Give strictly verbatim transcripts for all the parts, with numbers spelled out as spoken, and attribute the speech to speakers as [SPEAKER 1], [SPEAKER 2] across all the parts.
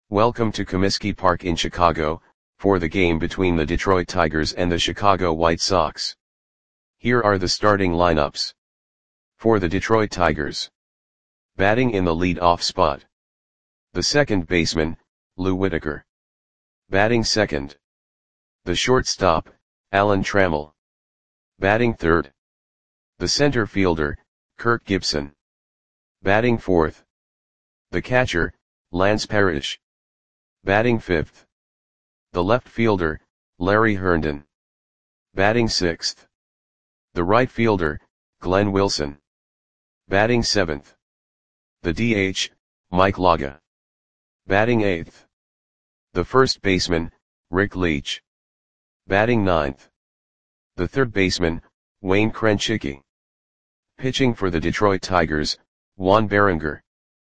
[SPEAKER 1] Welcome to Comiskey Park in Chicago, for the game between the Detroit Tigers and the Chicago White Sox. Here are the starting lineups. For the Detroit Tigers. Batting in the lead-off spot. The second baseman, Lou Whitaker. Batting second. The shortstop, Alan Trammell. Batting third. The center fielder, Kirk Gibson. Batting fourth. The catcher, Lance Parrish. Batting fifth. The left fielder, Larry Herndon. Batting sixth. The right fielder, Glenn Wilson. Batting seventh. The D H, Mike Laga. Batting eighth. The first baseman, Rick Leach. Batting ninth. The third baseman, Wayne Krenchicki. Pitching for the Detroit Tigers, Juan Berenger.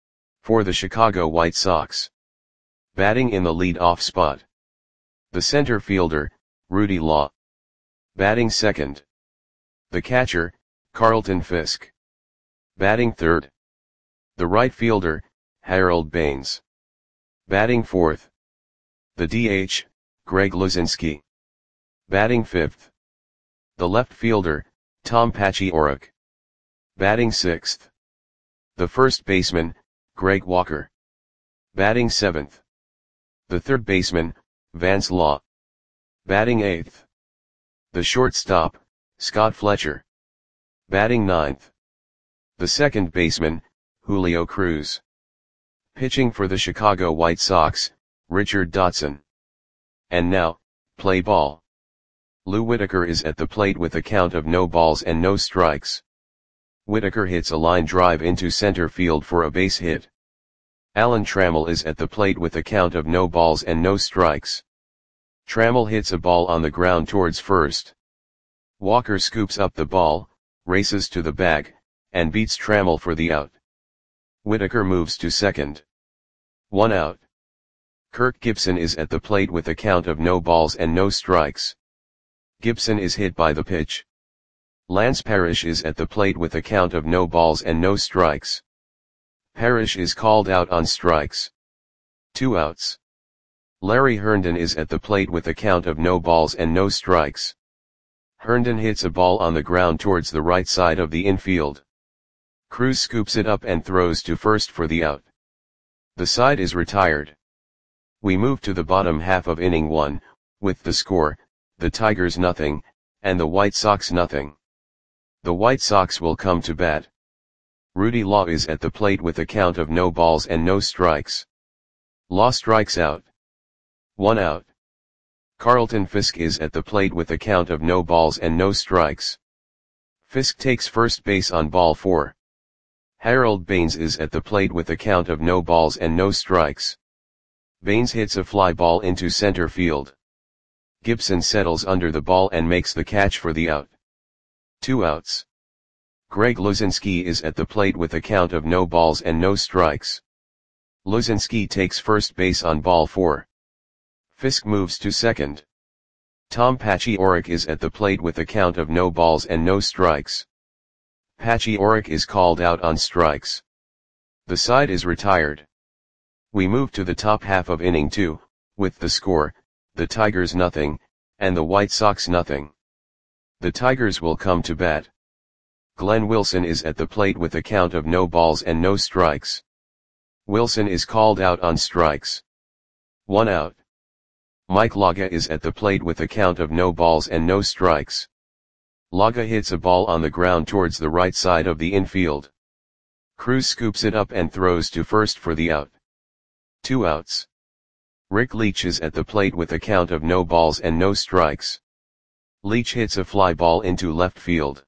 [SPEAKER 1] For the Chicago White Sox. Batting in the lead-off spot. The center fielder, Rudy Law. Batting second. The catcher, Carlton Fisk. Batting third. The right fielder, Harold Baines. Batting fourth. The D H, Greg Luzinski. Batting fifth. The left fielder, Tom Paciorek. Batting sixth. The first baseman, Greg Walker. Batting seventh. The third baseman, Vance Law. Batting eighth. The shortstop, Scott Fletcher. Batting ninth. The second baseman, Julio Cruz. Pitching for the Chicago White Sox, Richard Dotson. And now, play ball. Lou Whitaker is at the plate with a count of no balls and no strikes. Whitaker hits a line drive into center field for a base hit. Alan Trammell is at the plate with a count of no balls and no strikes. Trammell hits a ball on the ground towards first. Walker scoops up the ball, races to the bag, and beats Trammell for the out. Whitaker moves to second. One out. Kirk Gibson is at the plate with a count of no balls and no strikes. Gibson is hit by the pitch. Lance Parrish is at the plate with a count of no balls and no strikes. Parrish is called out on strikes. Two outs. Larry Herndon is at the plate with a count of no balls and no strikes. Herndon hits a ball on the ground towards the right side of the infield. Cruz scoops it up and throws to first for the out. The side is retired. We move to the bottom half of inning one, with the score, the Tigers nothing, and the White Sox nothing. The White Sox will come to bat. Rudy Law is at the plate with a count of no balls and no strikes. Law strikes out. One out. Carlton Fisk is at the plate with a count of no balls and no strikes. Fisk takes first base on ball four. Harold Baines is at the plate with a count of no balls and no strikes. Baines hits a fly ball into center field. Gibson settles under the ball and makes the catch for the out. Two outs. Greg Luzinski is at the plate with a count of no balls and no strikes. Luzinski takes first base on ball four. Fisk moves to second. Tom Paciorek is at the plate with a count of no balls and no strikes. Paciorek is called out on strikes. The side is retired. We move to the top half of inning two, with the score, the Tigers nothing, and the White Sox nothing. The Tigers will come to bat. Glenn Wilson is at the plate with a count of no balls and no strikes. Wilson is called out on strikes. One out. Mike Laga is at the plate with a count of no balls and no strikes. Laga hits a ball on the ground towards the right side of the infield. Cruz scoops it up and throws to first for the out. Two outs. Rick Leach is at the plate with a count of no balls and no strikes. Leach hits a fly ball into left field.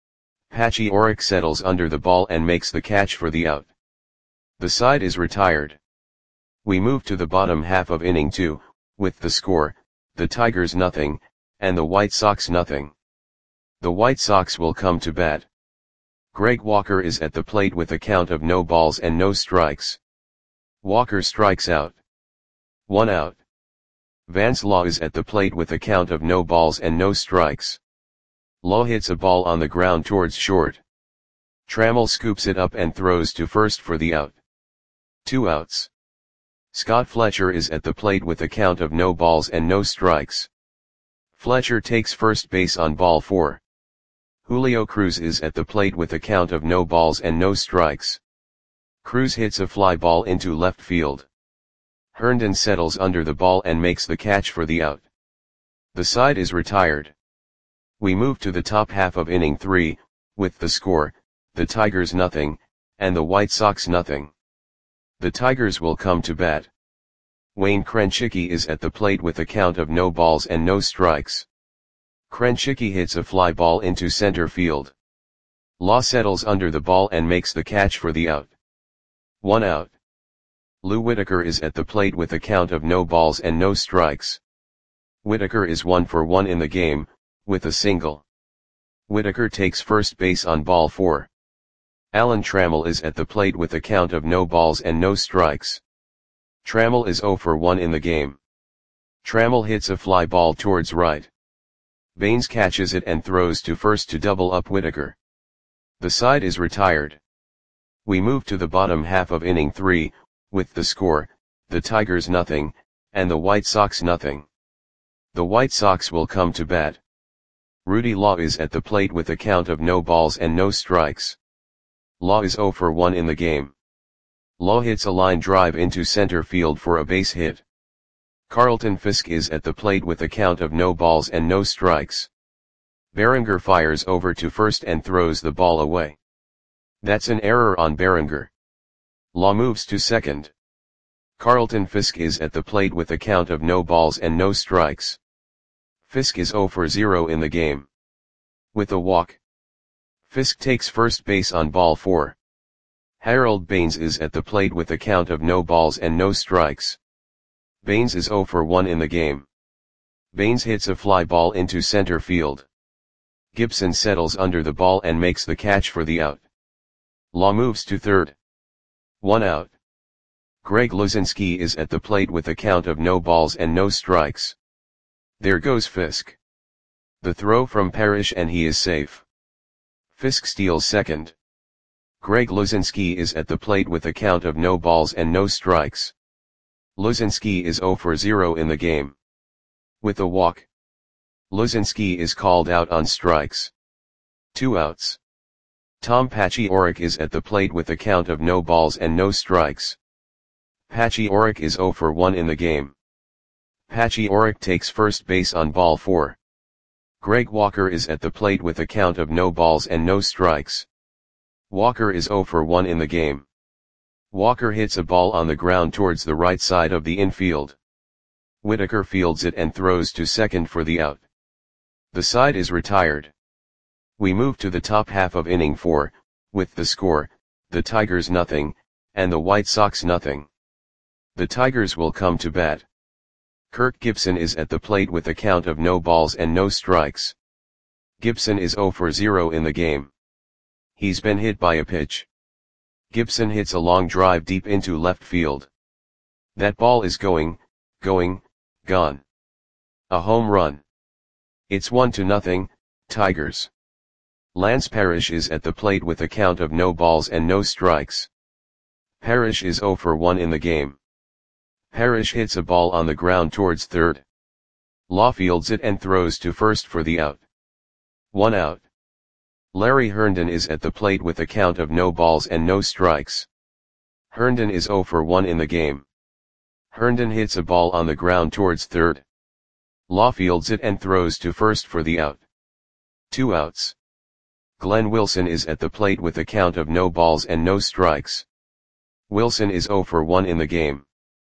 [SPEAKER 1] Paciorek settles under the ball and makes the catch for the out. The side is retired. We move to the bottom half of inning two, with the score, the Tigers nothing, and the White Sox nothing. The White Sox will come to bat. Greg Walker is at the plate with a count of no balls and no strikes. Walker strikes out. One out. Vance Law is at the plate with a count of no balls and no strikes. Law hits a ball on the ground towards short. Trammell scoops it up and throws to first for the out. Two outs. Scott Fletcher is at the plate with a count of no balls and no strikes. Fletcher takes first base on ball four. Julio Cruz is at the plate with a count of no balls and no strikes. Cruz hits a fly ball into left field. Herndon settles under the ball and makes the catch for the out. The side is retired. We move to the top half of inning three, with the score, the Tigers nothing, and the White Sox nothing. The Tigers will come to bat. Wayne Krenchicki is at the plate with a count of no balls and no strikes. Krenchicki hits a fly ball into center field. Law settles under the ball and makes the catch for the out. One out. Lou Whitaker is at the plate with a count of no balls and no strikes. Whitaker is one for one in the game, with a single. Whitaker takes first base on ball four. Alan Trammell is at the plate with a count of no balls and no strikes. Trammell is zero for one in the game. Trammell hits a fly ball towards right. Baines catches it and throws to first to double up Whitaker. The side is retired. We move to the bottom half of inning three, with the score, the Tigers nothing, and the White Sox nothing. The White Sox will come to bat. Rudy Law is at the plate with a count of no balls and no strikes. Law is zero for one in the game. Law hits a line drive into center field for a base hit. Carlton Fisk is at the plate with a count of no balls and no strikes. Berenger fires over to first and throws the ball away. That's an error on Berenger. Law moves to second. Carlton Fisk is at the plate with a count of no balls and no strikes. Fisk is zero for zero in the game. With a walk. Fisk takes first base on ball four. Harold Baines is at the plate with a count of no balls and no strikes. Baines is zero for one in the game. Baines hits a fly ball into center field. Gibson settles under the ball and makes the catch for the out. Law moves to third. One out. Greg Luzinski is at the plate with a count of no balls and no strikes. There goes Fisk. The throw from Parrish and he is safe. Fisk steals second. Greg Luzinski is at the plate with a count of no balls and no strikes. Luzinski is zero for zero in the game. With a walk. Luzinski is called out on strikes. Two outs. Tom Paciorek is at the plate with a count of no balls and no strikes. Paciorek is zero for one in the game. Paciorek takes first base on ball four. Greg Walker is at the plate with a count of no balls and no strikes. Walker is zero for one in the game. Walker hits a ball on the ground towards the right side of the infield. Whitaker fields it and throws to second for the out. The side is retired. We move to the top half of inning four, with the score, the Tigers nothing, and the White Sox nothing. The Tigers will come to bat. Kirk Gibson is at the plate with a count of no balls and no strikes. Gibson is zero for zero in the game. He's been hit by a pitch. Gibson hits a long drive deep into left field. That ball is going, going, gone. A home run. It's one to nothing, Tigers. Lance Parrish is at the plate with a count of no balls and no strikes. Parrish is zero for one in the game. Parrish hits a ball on the ground towards third. Law fields it and throws to first for the out. One out. Larry Herndon is at the plate with a count of no balls and no strikes. Herndon is zero for one in the game. Herndon hits a ball on the ground towards third. Law fields it and throws to first for the out. Two outs. Glenn Wilson is at the plate with a count of no balls and no strikes. Wilson is zero for one in the game.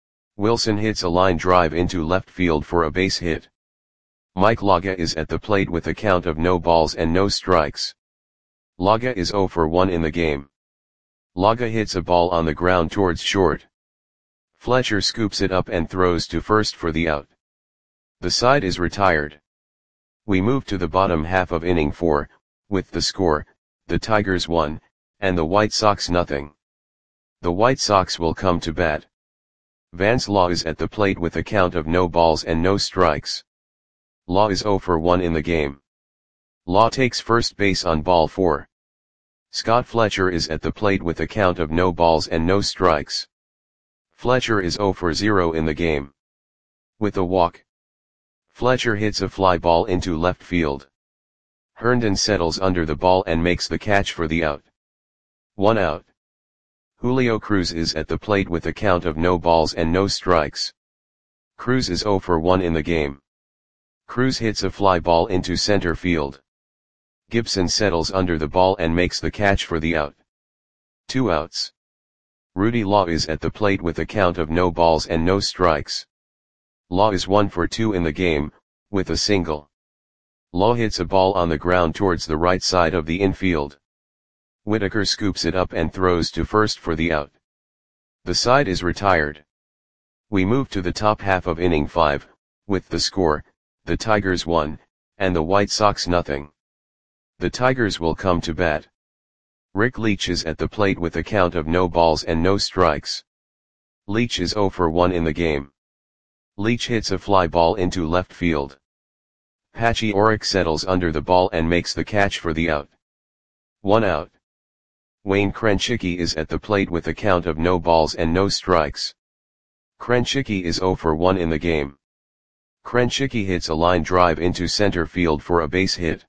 [SPEAKER 1] Wilson hits a line drive into left field for a base hit. Mike Laga is at the plate with a count of no balls and no strikes. Laga is zero for one in the game. Laga hits a ball on the ground towards short. Fletcher scoops it up and throws to first for the out. The side is retired. We move to the bottom half of inning four, with the score, the Tigers one, and the White Sox nothing. The White Sox will come to bat. Vance Law is at the plate with a count of no balls and no strikes. Law is zero for one in the game. Law takes first base on ball four. Scott Fletcher is at the plate with a count of no balls and no strikes. Fletcher is zero for zero in the game. With a walk, Fletcher hits a fly ball into left field. Herndon settles under the ball and makes the catch for the out. One out. Julio Cruz is at the plate with a count of no balls and no strikes. Cruz is zero for one in the game. Cruz hits a fly ball into center field. Gibson settles under the ball and makes the catch for the out. Two outs. Rudy Law is at the plate with a count of no balls and no strikes. Law is one for two in the game, with a single. Law hits a ball on the ground towards the right side of the infield. Whitaker scoops it up and throws to first for the out. The side is retired. We move to the top half of inning five, with the score, the Tigers one, and the White Sox nothing. The Tigers will come to bat. Rick Leach is at the plate with a count of no balls and no strikes. Leach is zero for one in the game. Leach hits a fly ball into left field. Patchy Oric settles under the ball and makes the catch for the out. One out. Wayne Krenchicki is at the plate with a count of no balls and no strikes. Krenchicki is zero for one in the game. Krenchicki hits a line drive into center field for a base hit.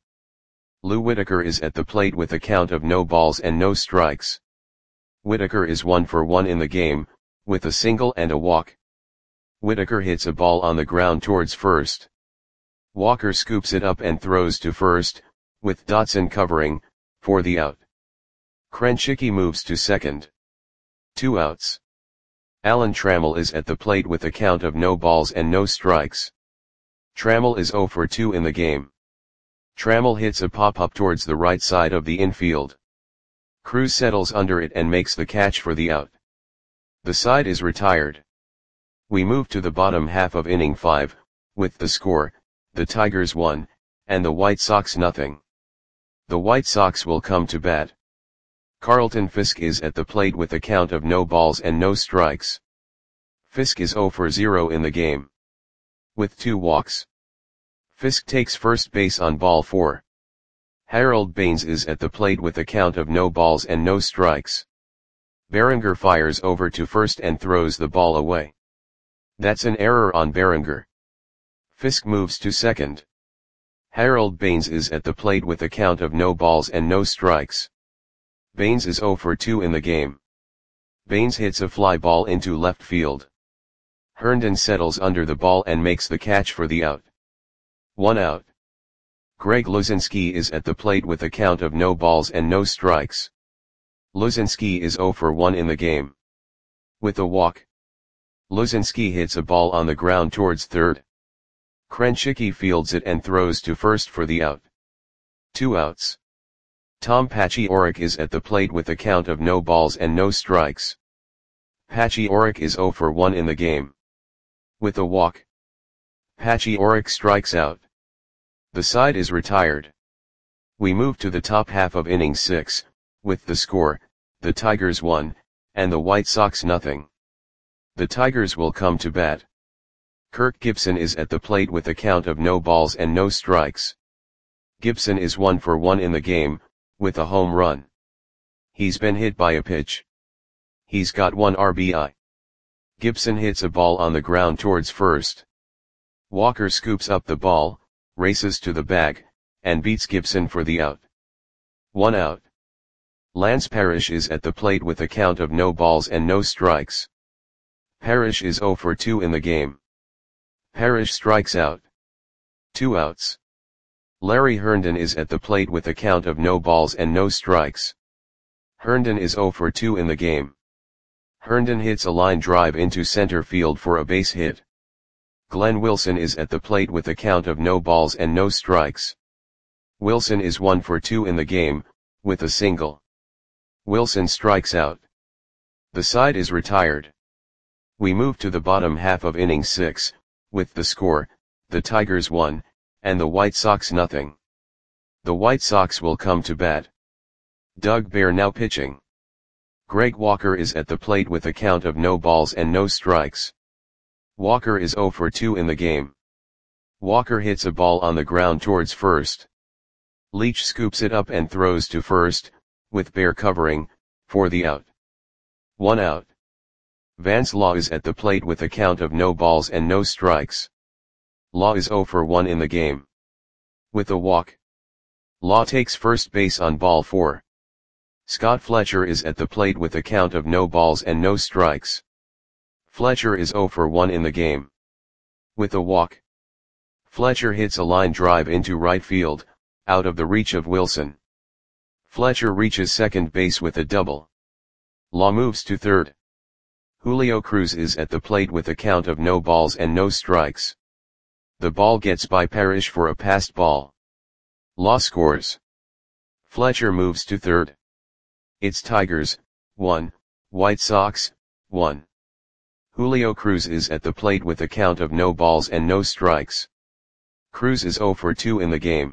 [SPEAKER 1] Lou Whitaker is at the plate with a count of no balls and no strikes. Whitaker is one for one in the game, with a single and a walk. Whitaker hits a ball on the ground towards first. Walker scoops it up and throws to first, with Dotson covering, for the out. Krenchicki moves to second. Two outs. Alan Trammell is at the plate with a count of no balls and no strikes. Trammell is zero for two in the game. Trammell hits a pop-up towards the right side of the infield. Cruz settles under it and makes the catch for the out. The side is retired. We move to the bottom half of inning five, with the score, the Tigers one, and the White Sox nothing. The White Sox will come to bat. Carlton Fisk is at the plate with a count of no balls and no strikes. Fisk is zero for zero in the game. With two walks, Fisk takes first base on ball four. Harold Baines is at the plate with a count of no balls and no strikes. Berenger fires over to first and throws the ball away. That's an error on Berenger. Fisk moves to second. Harold Baines is at the plate with a count of no balls and no strikes. Baines is zero for two in the game. Baines hits a fly ball into left field. Herndon settles under the ball and makes the catch for the out. One out. Greg Luzinski is at the plate with a count of no balls and no strikes. Luzinski is zero for one in the game. With a walk, Luzinski hits a ball on the ground towards third. Krenchicki fields it and throws to first for the out. Two outs. Tom Patchy Oric is at the plate with a count of no balls and no strikes. Patchy Oric is zero for one in the game. With a walk, Patchy Oric strikes out. The side is retired. We move to the top half of inning six, with the score, the Tigers one, and the White Sox nothing. The Tigers will come to bat. Kirk Gibson is at the plate with a count of no balls and no strikes. Gibson is one for one in the game, with a home run. He's been hit by a pitch. He's got one R B I. Gibson hits a ball on the ground towards first. Walker scoops up the ball, races to the bag, and beats Gibson for the out. One out. Lance Parrish is at the plate with a count of no balls and no strikes. Parrish is zero for two in the game. Parrish strikes out. Two outs. Larry Herndon is at the plate with a count of no balls and no strikes. Herndon is zero for two in the game. Herndon hits a line drive into center field for a base hit. Glenn Wilson is at the plate with a count of no balls and no strikes. Wilson is one for two in the game, with a single. Wilson strikes out. The side is retired. We move to the bottom half of inning six, with the score, the Tigers one, and the White Sox nothing. The White Sox will come to bat. Doug Bear now pitching. Greg Walker is at the plate with a count of no balls and no strikes. Walker is zero for two in the game. Walker hits a ball on the ground towards first. Leach scoops it up and throws to first, with Bear covering, for the out. One out. Vance Law is at the plate with a count of no balls and no strikes. Law is zero for one in the game. With a walk, Law takes first base on ball four. Scott Fletcher is at the plate with a count of no balls and no strikes. Fletcher is zero for one in the game. With a walk, Fletcher hits a line drive into right field, out of the reach of Wilson. Fletcher reaches second base with a double. Law moves to third. Julio Cruz is at the plate with a count of no balls and no strikes. The ball gets by Parrish for a passed ball. Law scores. Fletcher moves to third. It's Tigers, one, White Sox, one. Julio Cruz is at the plate with a count of no balls and no strikes. Cruz is zero for two in the game.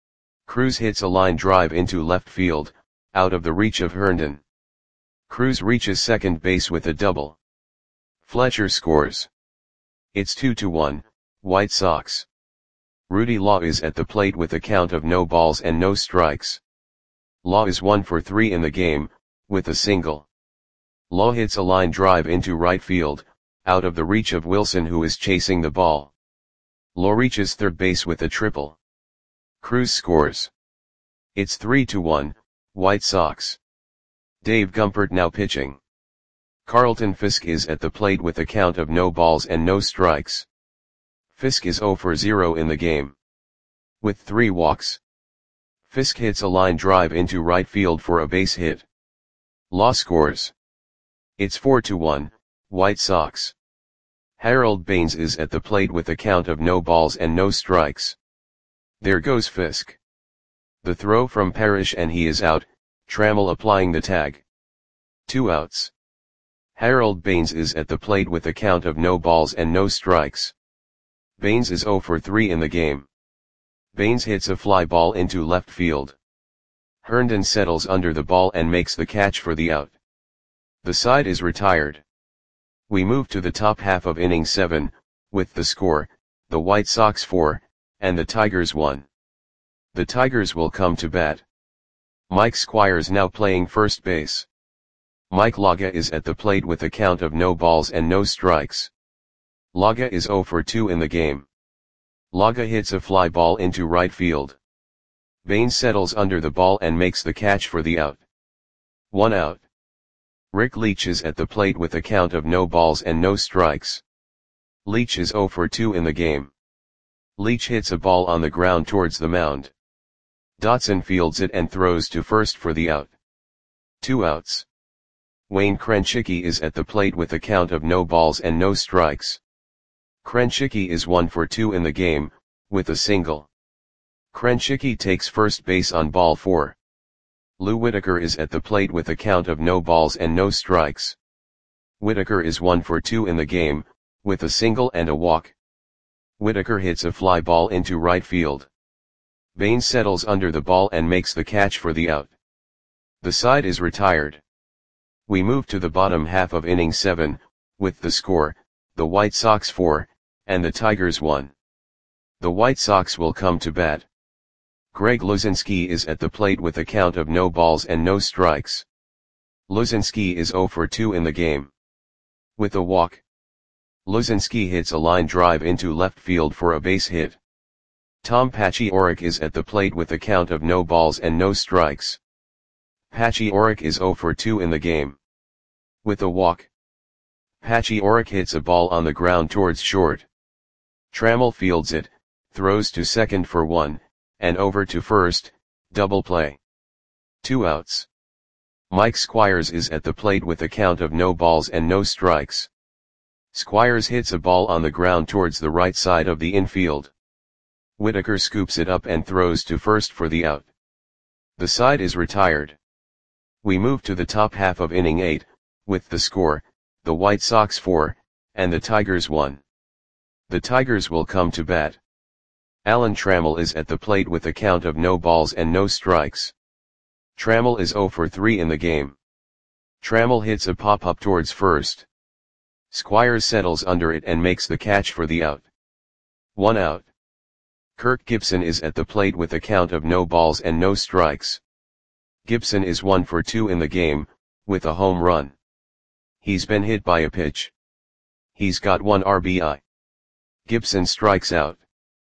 [SPEAKER 1] Cruz hits a line drive into left field, out of the reach of Herndon. Cruz reaches second base with a double. Fletcher scores. It's two to one, White Sox. Rudy Law is at the plate with a count of no balls and no strikes. Law is one for three in the game, with a single. Law hits a line drive into right field, out of the reach of Wilson who is chasing the ball. Law reaches third base with a triple. Cruz scores. It's three to one, White Sox. Dave Gumpert now pitching. Carlton Fisk is at the plate with a count of no balls and no strikes. Fisk is zero for zero in the game. With three walks, Fisk hits a line drive into right field for a base hit. Law scores. It's four to one, White Sox. Harold Baines is at the plate with a count of no balls and no strikes. There goes Fisk. The throw from Parrish and he is out, Trammell applying the tag. Two outs. Harold Baines is at the plate with a count of no balls and no strikes. Baines is zero for three in the game. Baines hits a fly ball into left field. Herndon settles under the ball and makes the catch for the out. The side is retired. We move to the top half of inning seven, with the score, the White Sox four, and the Tigers one. The Tigers will come to bat. Mike Squires now playing first base. Mike Laga is at the plate with a count of no balls and no strikes. Laga is zero for two in the game. Laga hits a fly ball into right field. Baines settles under the ball and makes the catch for the out. One out. Rick Leach is at the plate with a count of no balls and no strikes. Leach is zero for two in the game. Leach hits a ball on the ground towards the mound. Dotson fields it and throws to first for the out. Two outs. Wayne Krenchicki is at the plate with a count of no balls and no strikes. Krenchicki is one for two in the game, with a single. Krenchicki takes first base on ball four. Lou Whitaker is at the plate with a count of no balls and no strikes. Whitaker is one for two in the game, with a single and a walk. Whitaker hits a fly ball into right field. Baines settles under the ball and makes the catch for the out. The side is retired. We move to the bottom half of inning seven, with the score, the White Sox four, and the Tigers one. The White Sox will come to bat. Greg Luzinski is at the plate with a count of no balls and no strikes. Luzinski is zero for two in the game. With a walk, Luzinski hits a line drive into left field for a base hit. Tom Paciorek is at the plate with a count of no balls and no strikes. Paciorek is zero for two in the game. With a walk, Paciorek hits a ball on the ground towards short. Trammell fields it, throws to second for one, and over to first, double play. Two outs. Mike Squires is at the plate with a count of no balls and no strikes. Squires hits a ball on the ground towards the right side of the infield. Whitaker scoops it up and throws to first for the out. The side is retired. We move to the top half of inning eight, with the score, the White Sox four, and the Tigers one. The Tigers will come to bat. Alan Trammell is at the plate with a count of no balls and no strikes. Trammell is zero for three in the game. Trammell hits a pop-up towards first. Squires settles under it and makes the catch for the out. One out. Kirk Gibson is at the plate with a count of no balls and no strikes. Gibson is one for two in the game, with a home run. He's been hit by a pitch. He's got one R B I. Gibson strikes out.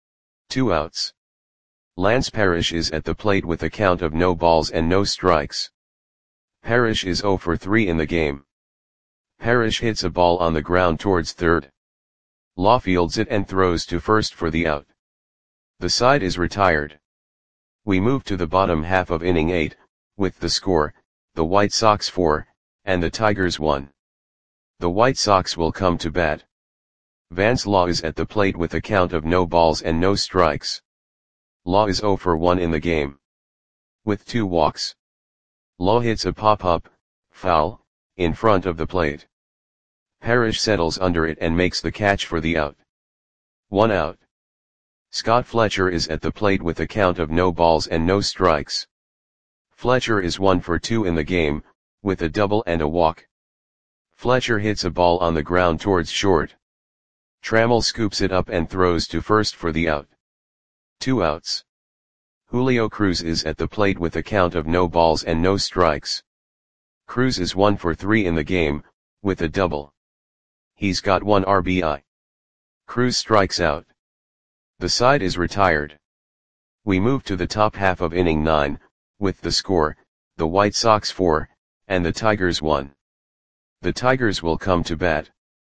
[SPEAKER 1] Two outs. Lance Parrish is at the plate with a count of no balls and no strikes. Parrish is oh for three in the game. Parrish hits a ball on the ground towards third. Law fields it and throws to first for the out. The side is retired. We move to the bottom half of inning eight, with the score, the White Sox four, and the Tigers one. The White Sox will come to bat. Vance Law is at the plate with a count of no balls and no strikes. Law is oh for one in the game. With two walks. Law hits a pop-up, foul, in front of the plate. Parrish settles under it and makes the catch for the out. One out. Scott Fletcher is at the plate with a count of no balls and no strikes. Fletcher is one for two in the game, with a double and a walk. Fletcher hits a ball on the ground towards short. Trammell scoops it up and throws to first for the out. Two outs. Julio Cruz is at the plate with a count of no balls and no strikes. Cruz is one for three in the game, with a double. He's got one R B I. Cruz strikes out. The side is retired. We move to the top half of inning nine, with the score, the White Sox four, and the Tigers one. The Tigers will come to bat.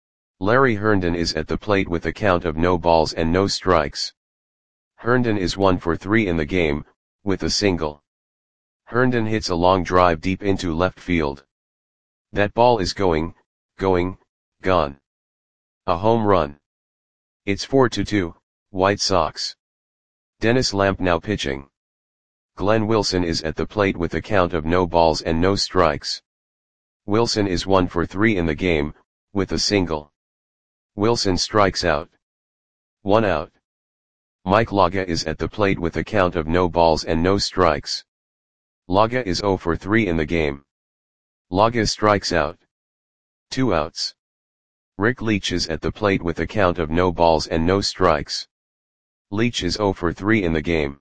[SPEAKER 1] Larry Herndon is at the plate with a count of no balls and no strikes. Herndon is one for three in the game, with a single. Herndon hits a long drive deep into left field. That ball is going, going, gone. A home run. It's four to two, White Sox. Dennis Lamp now pitching. Glenn Wilson is at the plate with a count of no balls and no strikes. Wilson is one for three in the game, with a single. Wilson strikes out. One out. Mike Laga is at the plate with a count of no balls and no strikes. Laga is oh for three in the game. Laga strikes out. Two outs. Rick Leach is at the plate with a count of no balls and no strikes. Leach is oh for three in the game.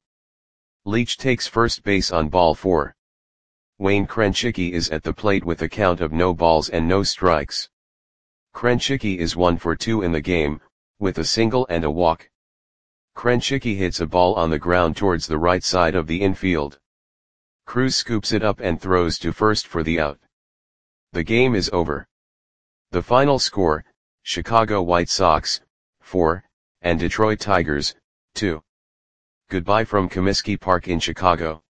[SPEAKER 1] Leach takes first base on ball four. Wayne Krenchicki is at the plate with a count of no balls and no strikes. Krenchicki is one for two in the game, with a single and a walk. Krenchicki hits a ball on the ground towards the right side of the infield. Cruz scoops it up and throws to first for the out. The game is over. The final score, Chicago White Sox, four, and Detroit Tigers, two. Goodbye from Comiskey Park in Chicago.